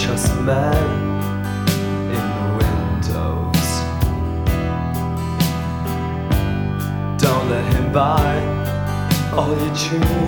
just a man in the windows. Don't let him buy all your dreams.